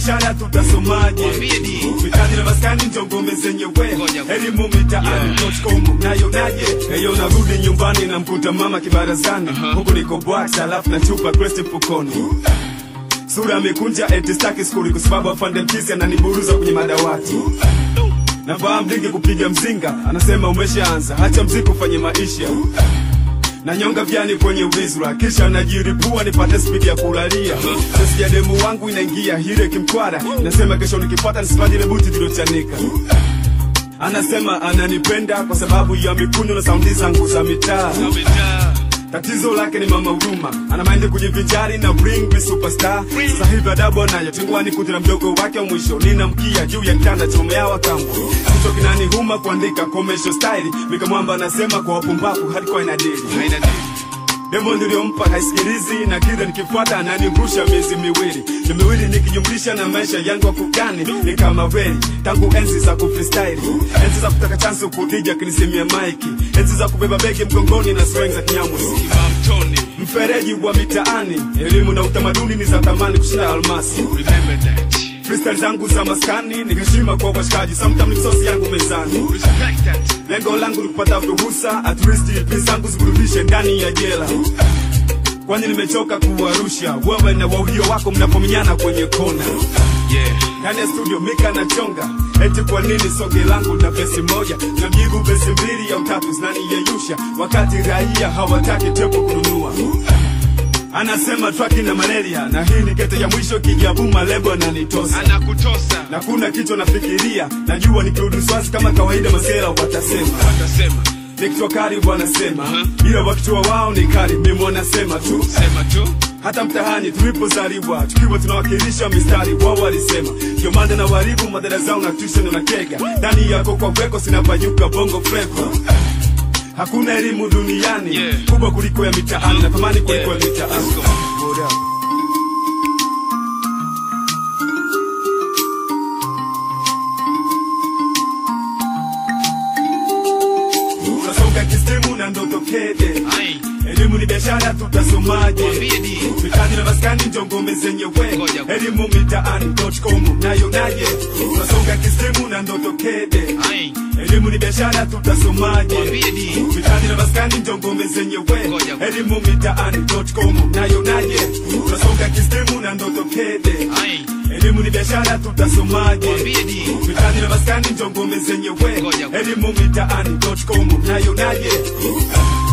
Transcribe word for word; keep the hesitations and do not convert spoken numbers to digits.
biashara tutasomaje? Mitaani na maskani ndio ngome zenyewe. Elimu mitaani dot com nayo naje. Heyo narudi nyumbani na mkuta mama kibarazani. Huko niko box alafu na chupa crest mfukoni. Sura amekunja eti staki skuli kwa sababu afande mkisi ananiburuza kwenye madawati. Nafahamu dingi kupiga mzinga, anasema umeshaanza, hacha mziki ufanye maisha. Na nyonga vyani kwenye uvizura, kisha najiripua nipate speed ya kulalia. Sasa demu wangu inaingia hile kimkwara, nasema kesho nikipata nisipati ile buti zilochanika. Anasema ananipenda kwa sababu ya mikundo na saundi zangu za mitaa. Tatizo lake ni mama huduma, ana mind kujivinjari na bring me superstar. Sasa hivi adabu nayo tingwani kuti na mdogo wake wa mwisho. Nina mkia juu ya kitanda chomeawa kambo. Kicho kinani huma kuandika commercial style. Mika mwamba anasema kwa wapumbaku hadi kwa inadili. Demo niliompa haisikilizi na kila nikifuata ananirusha miezi miwili. Ni miwili nikijumlisha na maisha yangu wa kukani ni kama veli. Tangu enzi za kufreestyle, enzi za kutaka chance kudija kinisimia maiki, enzi za kubeba begi mgongoni na swing za Kinyamwezi. Mfereji wa mitaani, elimu na utamaduni ni za thamani kushinda almasi. Freestyle zangu za maskani nikashima kwa washikaji, sometimes misosi yangu mezani. Lengo langu ni kupata ruhusa, at least pesa zangu ziburudishe ndani ya jela. Kwani nimechoka kuwarusha wewe na wauhio wako mnapominyana kwenye kona. Ndani ya studio mika na chonga, eti kwa nini soge langu na pesi moja na mjibu pesi mbili au tatu zinani yeyusha, wakati raia hawataki tepo kununua. Anasema traki na malaria, na hii ni kete ya mwisho kijabuma lebo na nitosa. Anakutosa na kuna kitu nafikiria, najua nikirudi swasi kama kawaida masela watasema. Watasema Nikitwa kari wanasema, uh-huh. Ila wakitua wao ni kari, mimi wanasema tu. Sema tu. Hata mtahani tulipozaliwa, tukiwa tunawakilisha mistari, wao walisema ndio manda na waribu madara zao na tuition na kega. Ndani yako kwa weko sinapanyuka bongo flava. Hakuna elimu duniani, yeah, kubwa kuliko ya mitaani, na thamani kuliko yeah, ya mitaani. Unasonga kistimu na ndoto kede. Elimu ni biashara tutasomaje? Mitaani na maskani ndio ngome zenyewe. Elimu mitaani dot com nayo naje. Unasonga kistimu na ndoto kede. Elimu ni biashara tutasomaje? Mitaani na maskani ndio ngome zenyewe. Elimu mitaani dot com nayo naje. Unasonga kistimu na ndoto kede. Elimu ni biashara tutasomaje? Mitaani na maskani ndio ngome zenyewe. Elimu mitaani dot com nayo naje.